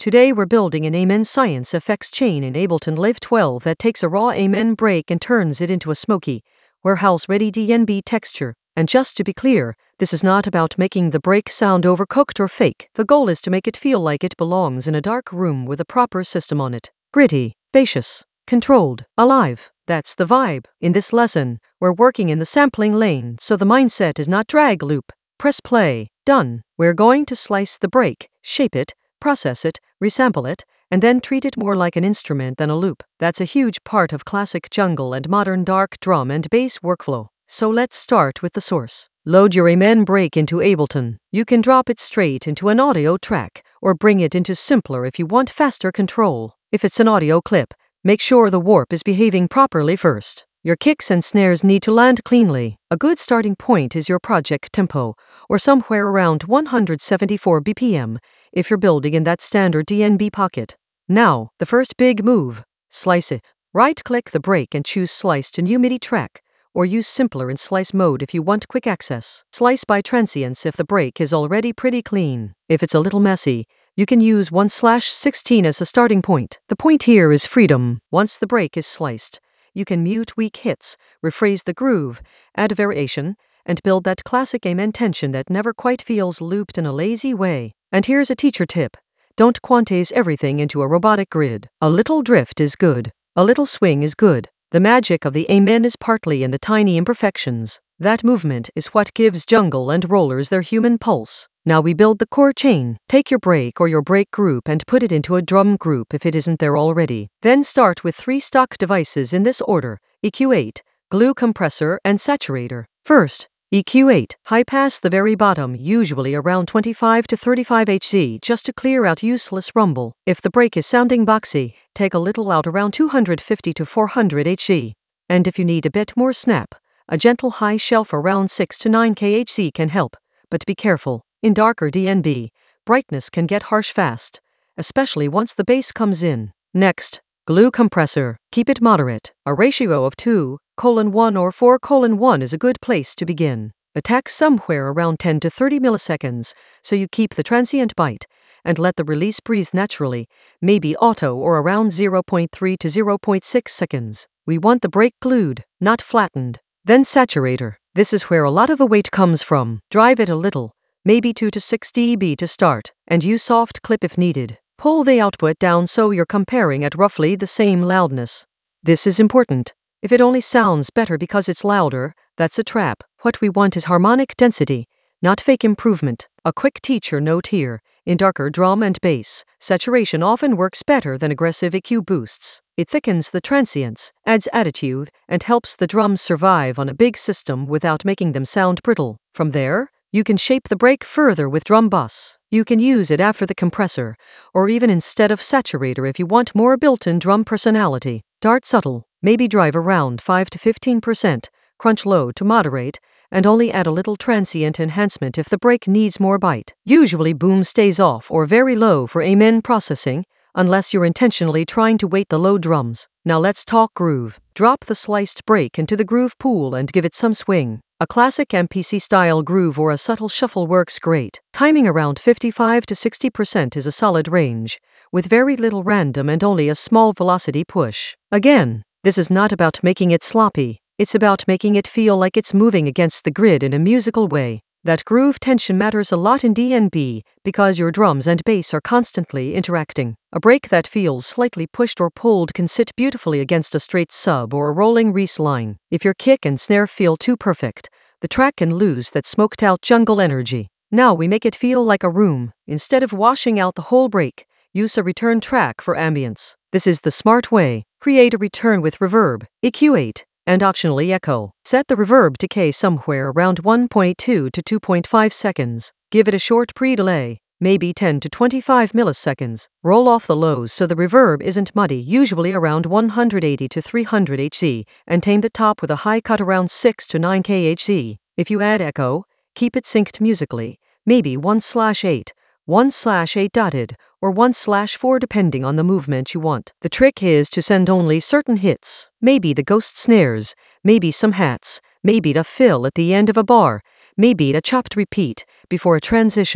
Today we're building an Amen Science FX chain in Ableton Live 12 that takes a raw Amen break and turns it into a smoky, warehouse-ready DNB texture. And just to be clear, this is not about making the break sound overcooked or fake. The goal is to make it feel like it belongs in a dark room with a proper system on it. Gritty, spacious, controlled, alive. That's the vibe. In this lesson, we're working in the sampling lane, so the mindset is not drag loop. Press play. Done. We're going to slice the break, shape it, process it, resample it, and then treat it more like an instrument than a loop. That's a huge part of classic jungle and modern dark drum and bass workflow. So let's start with the source. Load your Amen break into Ableton. You can drop it straight into an audio track, or bring it into Simpler if you want faster control. If it's an audio clip, make sure the warp is behaving properly first. Your kicks and snares need to land cleanly. A good starting point is your project tempo, or somewhere around 174 BPM, if you're building in that standard DNB pocket. Now, the first big move. Slice it. Right-click the break and choose Slice to New MIDI track, or use Simpler in slice mode if you want quick access. Slice by transients if the break is already pretty clean. If it's a little messy, you can use 1/16 as a starting point. The point here is freedom. Once the break is sliced, you can mute weak hits, rephrase the groove, add variation, and build that classic Amen tension that never quite feels looped in a lazy way. And here's a teacher tip. Don't quantize everything into a robotic grid. A little drift is good. A little swing is good. The magic of the Amen is partly in the tiny imperfections. That movement is what gives jungle and rollers their human pulse. Now we build the core chain. Take your break or your break group and put it into a drum group if it isn't there already. Then start with 3 stock devices in this order: EQ8, glue compressor, and saturator. First, EQ8. High pass the very bottom, usually around 25 to 35 Hz, just to clear out useless rumble. If the break is sounding boxy, take a little out around 250 to 400 Hz. And if you need a bit more snap, a gentle high shelf around 6 to 9 kHz can help. But be careful. In darker DNB, brightness can get harsh fast, especially once the bass comes in. Next, glue compressor. Keep it moderate. A ratio of 2:1 or 4:1 is a good place to begin. Attack somewhere around 10 to 30 milliseconds, so you keep the transient bite, and let the release breathe naturally, maybe auto or around 0.3 to 0.6 seconds. We want the break glued, not flattened. Then saturator. This is where a lot of the weight comes from. Drive it a little, maybe 2 to 6 dB to start, and use soft clip if needed. Pull the output down so you're comparing at roughly the same loudness. This is important. If it only sounds better because it's louder, that's a trap. What we want is harmonic density, not fake improvement. A quick teacher note here. In darker drum and bass, saturation often works better than aggressive EQ boosts. It thickens the transients, adds attitude, and helps the drums survive on a big system without making them sound brittle. From there, you can shape the break further with drum bus. You can use it after the compressor, or even instead of saturator if you want more built-in drum personality. Start subtle, maybe drive around 5 to 15%, crunch low to moderate, and only add a little transient enhancement if the break needs more bite. Usually boom stays off or very low for Amen processing, unless you're intentionally trying to weight the low drums. Now let's talk groove. Drop the sliced break into the groove pool and give it some swing. A classic MPC-style groove or a subtle shuffle works great. Timing around 55 to 60% is a solid range, with very little random and only a small velocity push. Again, this is not about making it sloppy. It's about making it feel like it's moving against the grid in a musical way. That groove tension matters a lot in DNB because your drums and bass are constantly interacting. A break that feels slightly pushed or pulled can sit beautifully against a straight sub or a rolling Reese line. If your kick and snare feel too perfect, the track can lose that smoked out jungle energy. Now we make it feel like a room. Instead of washing out the whole break, use a return track for ambience. This is the smart way. Create a return with reverb, EQ8, and optionally echo. Set the reverb decay somewhere around 1.2 to 2.5 seconds. Give it a short pre-delay, maybe 10 to 25 milliseconds. Roll off the lows so the reverb isn't muddy, usually around 180 to 300 Hz, and tame the top with a high cut around 6 to 9 kHz. If you add echo, keep it synced musically, maybe 1/8, 1/8 dotted, or 1/4 depending on the movement you want. The trick is to send only certain hits, maybe the ghost snares, maybe some hats, maybe the fill at the end of a bar, maybe a chopped repeat, before a transition.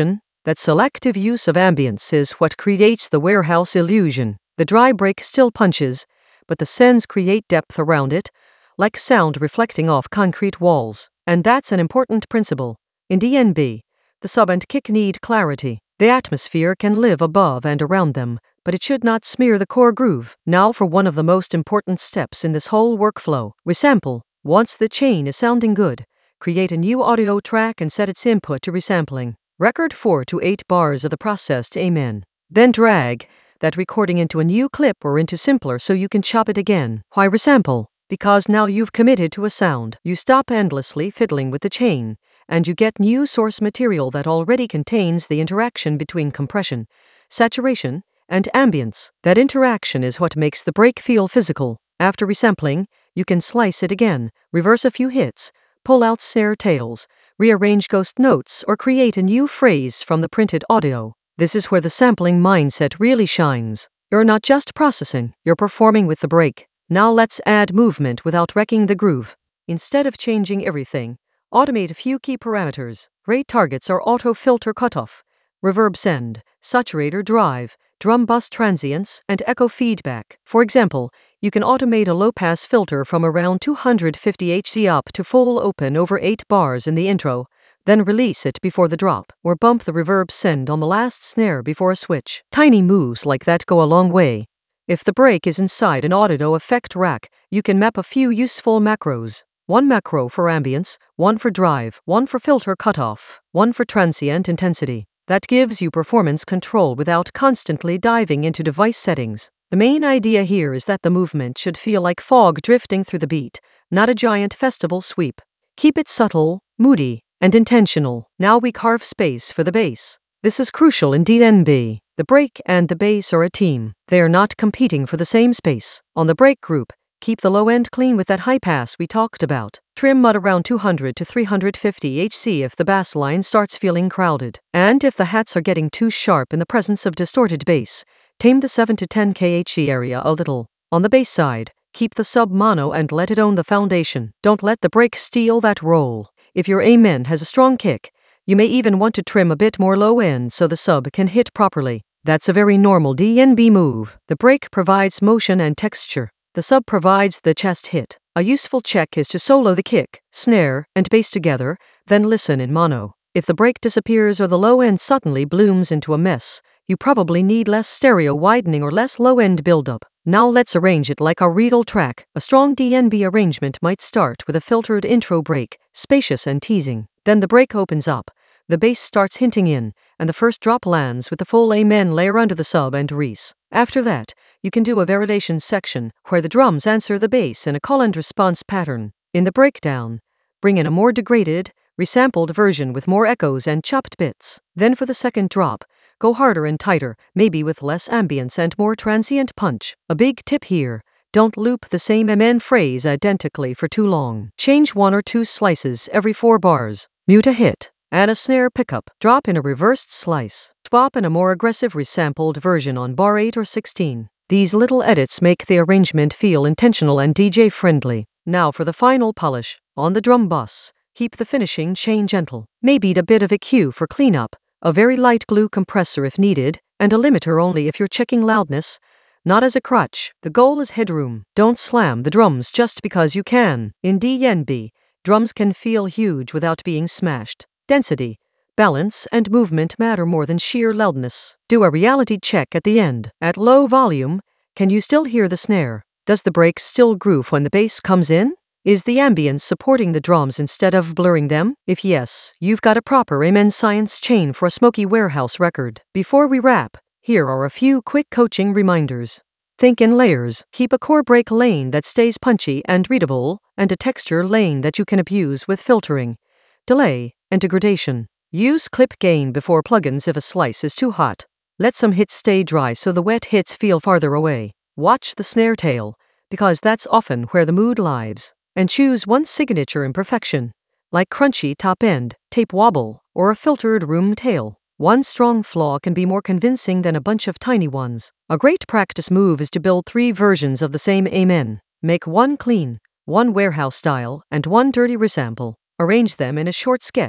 That selective use of ambience is what creates the warehouse illusion. The dry break still punches, but the sends create depth around it, like sound reflecting off concrete walls. And that's an important principle. In DNB, the sub and kick need clarity. The atmosphere can live above and around them, but it should not smear the core groove. Now for one of the most important steps in this whole workflow. Resample. Once the chain is sounding good, create a new audio track and set its input to resampling. Record 4 to 8 bars of the processed amen. Then drag that recording into a new clip or into simpler so you can chop it again. Why resample? Because now you've committed to a sound. You stop endlessly fiddling with the chain, and you get new source material that already contains the interaction between compression, saturation, and ambience. That interaction is what makes the break feel physical. After resampling, you can slice it again, reverse a few hits, pull out snare tails, rearrange ghost notes, or create a new phrase from the printed audio. This is where the sampling mindset really shines. You're not just processing, you're performing with the break. Now let's add movement without wrecking the groove. Instead of changing everything, automate a few key parameters. Rate targets are auto filter cutoff, reverb send, saturator drive, drum bus transients, and echo feedback. For example, you can automate a low-pass filter from around 250 Hz up to full open over 8 bars in the intro, then release it before the drop, or bump the reverb send on the last snare before a switch. Tiny moves like that go a long way. If the break is inside an audio effect rack, you can map a few useful macros. One macro for ambience, one for drive, one for filter cutoff, one for transient intensity. That gives you performance control without constantly diving into device settings. The main idea here is that the movement should feel like fog drifting through the beat, not a giant festival sweep. Keep it subtle, moody, and intentional. Now we carve space for the bass. This is crucial in DNB. The break and the bass are a team. They are not competing for the same space. On the break group, keep the low end clean with that high pass we talked about. Trim at around 200 to 350 Hz if the bass line starts feeling crowded. And if the hats are getting too sharp in the presence of distorted bass, tame the 7 to 10 kHz area a little. On the bass side, keep the sub mono and let it own the foundation. Don't let the break steal that role. If your amen has a strong kick, you may even want to trim a bit more low end so the sub can hit properly. That's a very normal DNB move. The break provides motion and texture. The sub provides the chest hit. A useful check is to solo the kick, snare, and bass together, then listen in mono. If the break disappears or the low end suddenly blooms into a mess, you probably need less stereo widening or less low end buildup. Now let's arrange it like a reel track. A strong DNB arrangement might start with a filtered intro break, spacious and teasing. Then the break opens up, the bass starts hinting in, and the first drop lands with the full amen layer under the sub and res. After that, you can do a variation section where the drums answer the bass in a call and response pattern. In the breakdown, bring in a more degraded, resampled version with more echoes and chopped bits. Then for the second drop, go harder and tighter, maybe with less ambience and more transient punch. A big tip here, don't loop the same amen phrase identically for too long. Change 1 or 2 slices every 4 bars. Mute a hit, add a snare pickup, drop in a reversed slice, swap in a more aggressive resampled version on bar 8 or 16. These little edits make the arrangement feel intentional and DJ friendly. Now for the final polish. On the drum bus, keep the finishing chain gentle. Maybe a bit of EQ for cleanup, a very light glue compressor if needed, and a limiter only if you're checking loudness, not as a crutch. The goal is headroom. Don't slam the drums just because you can. In DNB, drums can feel huge without being smashed. Density, balance, and movement matter more than sheer loudness. Do a reality check at the end. At low volume, can you still hear the snare? Does the break still groove when the bass comes in? Is the ambience supporting the drums instead of blurring them? If yes, you've got a proper amen science chain for a smoky warehouse record. Before we wrap, here are a few quick coaching reminders. Think in layers. Keep a core break lane that stays punchy and readable, and a texture lane that you can abuse with filtering, delay, and degradation. Use clip gain before plugins if a slice is too hot. Let some hits stay dry so the wet hits feel farther away. Watch the snare tail, because that's often where the mood lives. And choose one signature imperfection, like crunchy top end, tape wobble, or a filtered room tail. One strong flaw can be more convincing than a bunch of tiny ones. A great practice move is to build 3 versions of the same amen. Make one clean, one warehouse style, and one dirty resample. Arrange them in a short sketch,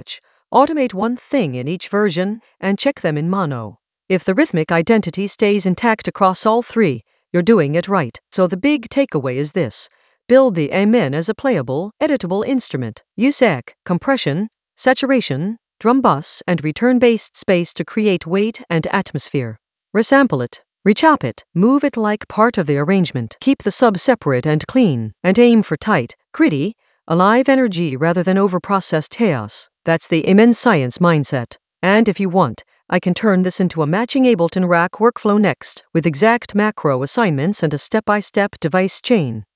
Automate one thing in each version and check them in mono. If the rhythmic identity stays intact across all three, you're doing it right. So the big takeaway is this. Build the Amen as a playable, editable instrument. Use echo, compression, saturation, drum bus, and return-based space to create weight and atmosphere. Resample it, rechop it, move it like part of the arrangement. Keep the sub separate and clean, and aim for tight, gritty, alive energy rather than overprocessed chaos. That's the Amen Science mindset. And if you want, I can turn this into a matching Ableton Rack workflow next, with exact macro assignments and a step-by-step device chain.